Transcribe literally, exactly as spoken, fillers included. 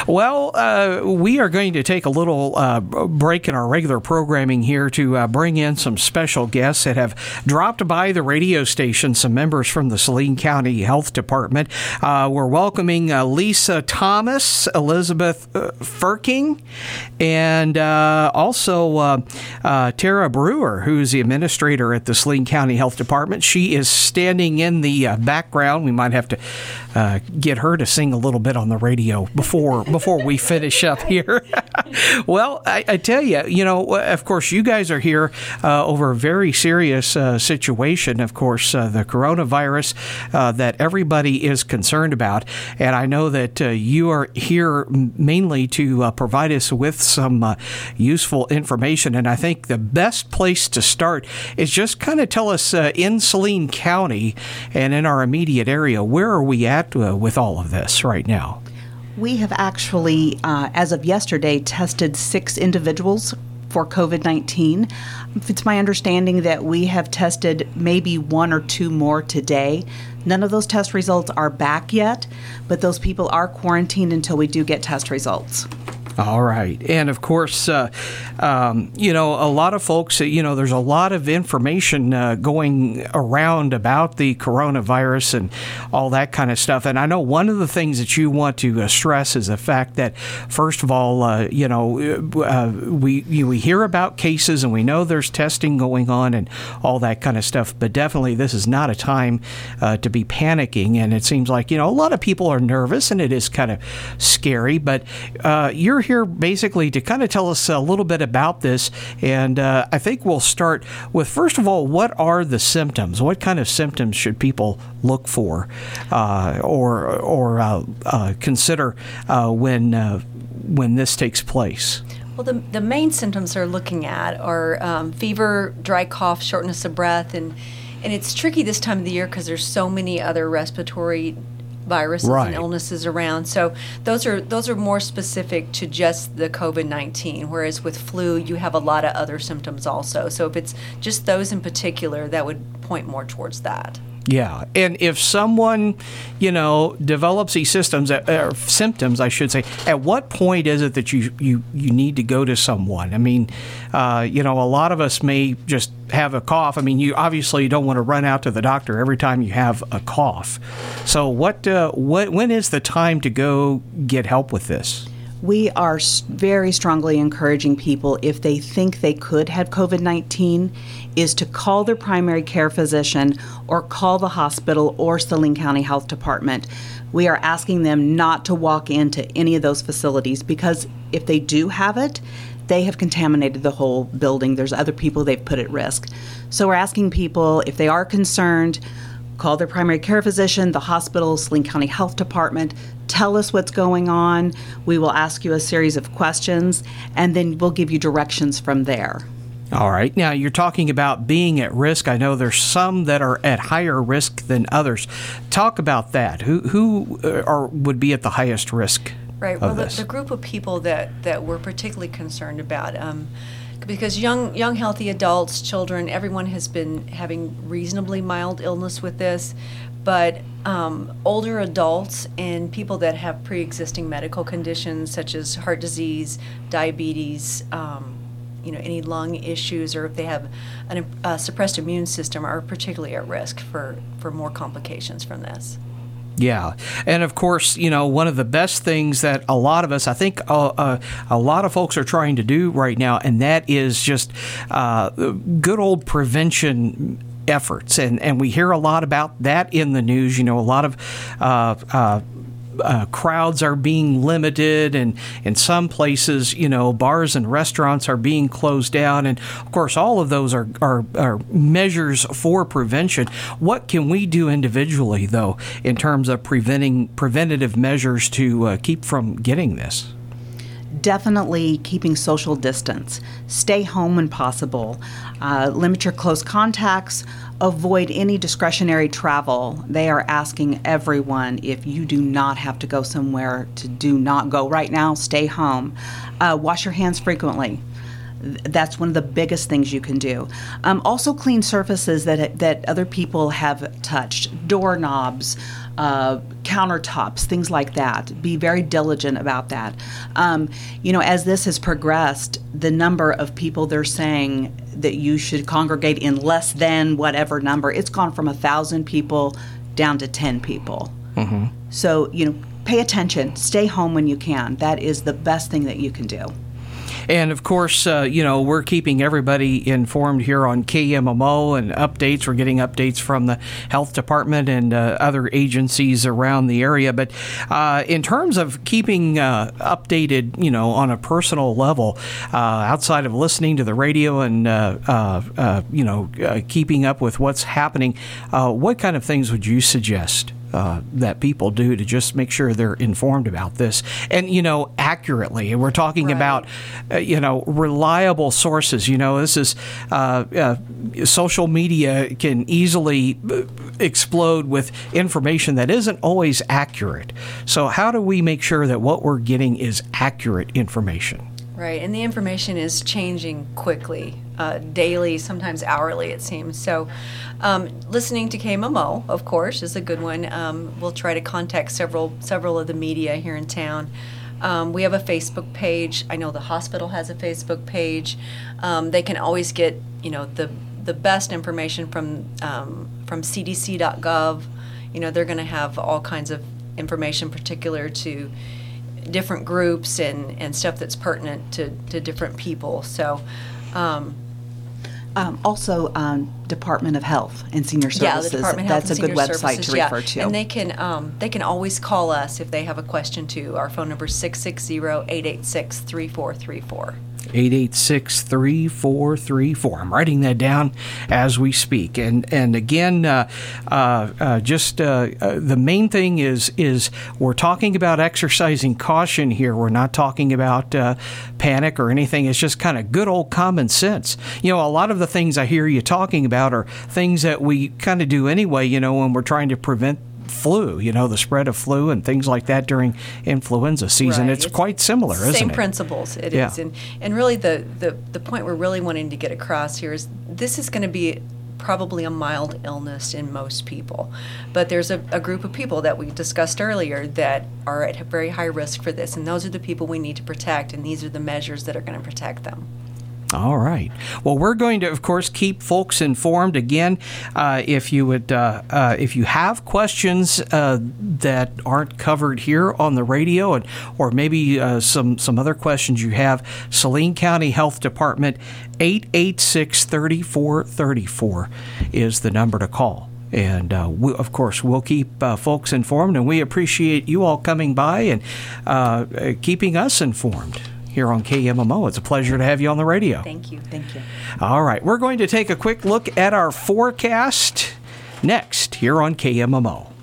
Well, uh, we are going to take a little uh, break in our regular programming here to uh, bring in some special guests that have dropped by the radio station, some members from the Saline County Health Department. Uh, we're welcoming uh, Lisa Thomas, Elizabeth uh, Firking, and uh, also uh, uh, Tara Brewer, who's the administrator at the Saline County Health Department. She is standing in the uh, background. We might have to uh, get her to sing a little bit on the radio before before we finish up here. Well, I, I tell you, you know, of course, you guys are here uh, over a very serious uh, situation, of course, uh, the coronavirus uh, that everybody is concerned about. And I know that uh, you are here mainly to uh, provide us with some uh, useful information. And I think the best place to start is just kind of tell us uh, in Saline County and in our immediate area, where are we at uh, with all of this right now? We have actually, uh, as of yesterday, tested six individuals for COVID nineteen. It's my understanding that we have tested maybe one or two more today. None of those test results are back yet, but those people are quarantined until we do get test results. All right. And of course, uh, um, you know, a lot of folks, you know, there's a lot of information uh, going around about the coronavirus and all that kind of stuff. And I know one of the things that you want to uh, stress is the fact that, first of all, uh, you know, uh, we you, we hear about cases and we know there's testing going on and all that kind of stuff. But definitely this is not a time uh, to be panicking. And it seems like, you know, a lot of people are nervous and it is kind of scary. But uh, you're here basically to kind of tell us a little bit about this, and uh, I think we'll start with, first of all, what are the symptoms? What kind of symptoms should people look for uh, or or uh, uh, consider uh, when uh, when this takes place? Well, the, the main symptoms they're looking at are um, fever, dry cough, shortness of breath, and and it's tricky this time of the year because there's so many other respiratory viruses right. and illnesses around. So those are those are more specific to just the COVID nineteen, whereas with flu, you have a lot of other symptoms also. So if it's just those in particular, that would point more towards that. Yeah, and if someone, you know, develops these systems, uh, symptoms, I should say, at what point is it that you, you, you need to go to someone? I mean, uh, you know, a lot of us may just have a cough. I mean, you obviously don't want to run out to the doctor every time you have a cough. So what, uh, what, when is the time to go get help with this? We are very strongly encouraging people, if they think they could have COVID nineteen, is to call their primary care physician or call the hospital or Saline County Health Department. We are asking them not to walk into any of those facilities because if they do have it, they have contaminated the whole building. There's other people they've put at risk. So we're asking people, if they are concerned, call their primary care physician, the hospital, Saline County Health Department. Tell us what's going on. We will ask you a series of questions, and then we'll give you directions from there. All right. Now, you're talking about being at risk. I know there's some that are at higher risk than others. Talk about that. Who who are, would be at the highest risk Right. of Well, the, this? the group of people that, that we're particularly concerned about, um, because young, young, healthy adults, children, everyone has been having reasonably mild illness with this. But um, older adults and people that have pre-existing medical conditions such as heart disease, diabetes, um, you know, any lung issues, or if they have a uh, suppressed immune system, are particularly at risk for, for more complications from this. Yeah. And of course, you know, one of the best things that a lot of us, I think uh, uh, a lot of folks are trying to do right now, and that is just uh, good old prevention efforts. And, and we hear a lot about that in the news. You know, a lot of uh, uh, uh, crowds are being limited, and in some places, you know, bars and restaurants are being closed down. And of course, all of those are, are, are measures for prevention. What can we do individually, though, in terms of preventing preventative measures to uh, keep from getting this? Definitely keeping social distance. Stay home when possible. Uh, limit your close contacts. Avoid any discretionary travel. They are asking everyone, if you do not have to go somewhere, to do not go right now. Stay home. Uh, wash your hands frequently. That's one of the biggest things you can do. Um, also clean surfaces that that other people have touched. Doorknobs, uh, countertops, things like that. Be very diligent about that. Um, you know, as this has progressed, the number of people they're saying that you should congregate in less than whatever number, it's gone from a thousand people down to ten people. Mm-hmm. So, you know, pay attention. Stay home when you can. That is the best thing that you can do. And, of course, uh, you know, we're keeping everybody informed here on K M M O and updates. We're getting updates from the health department and uh, other agencies around the area. But uh, in terms of keeping uh, updated, you know, on a personal level, uh, outside of listening to the radio and, uh, uh, uh, you know, uh, keeping up with what's happening, uh, what kind of things would you suggest Uh, that people do to just make sure they're informed about this and, you know, accurately? And we're talking Right. about, uh, you know, reliable sources. You know, this is uh, uh, social media can easily explode with information that isn't always accurate. So how do we make sure that what we're getting is accurate information? Right, and the information is changing quickly, uh, daily, sometimes hourly, it seems. So, um, listening to K M M O, of course, is a good one. Um, we'll try to contact several several of the media here in town. Um, we have a Facebook page. I know the hospital has a Facebook page. Um, they can always get, you know, the the best information from um, from C D C dot gov. You know, they're going to have all kinds of information particular to different groups and, and stuff that's pertinent to, to different people. So, um, um, also um, Department of Health and Senior yeah, Services. the Department of Health That's and a good Senior website Services, to yeah. refer to. And they can um, they can always call us if they have a question too. Our phone number is six six zero, eight eight six, three four three four. eight eight six, three four three four. I'm writing that down as we speak. And and again, uh, uh, uh, just uh, uh, the main thing is is we're talking about exercising caution here. We're not talking about uh, panic or anything. It's just kind of good old common sense. You know, a lot of the things I hear you talking about are things that we kind of do anyway, you know, when we're trying to prevent flu, you know, the spread of flu and things like that during influenza season. Right. It's, It's quite similar, isn't it? Same principles, it Yeah. is. And and really the, the, the point we're really wanting to get across here is this is going to be probably a mild illness in most people. But there's a, a group of people that we discussed earlier that are at very high risk for this, and those are the people we need to protect, and these are the measures that are going to protect them. All right. Well, we're going to, of course, keep folks informed. Again, uh, if you would, uh, uh, if you have questions uh, that aren't covered here on the radio, and or maybe uh, some some other questions you have, Saline County Health Department, eight eight six, three four three four is the number to call. And, uh, we, of course, we'll keep uh, folks informed, and we appreciate you all coming by and uh, keeping us informed here on K M M O. It's a pleasure to have you on the radio. Thank you. Thank you. All right. We're going to take a quick look at our forecast next here on K M M O.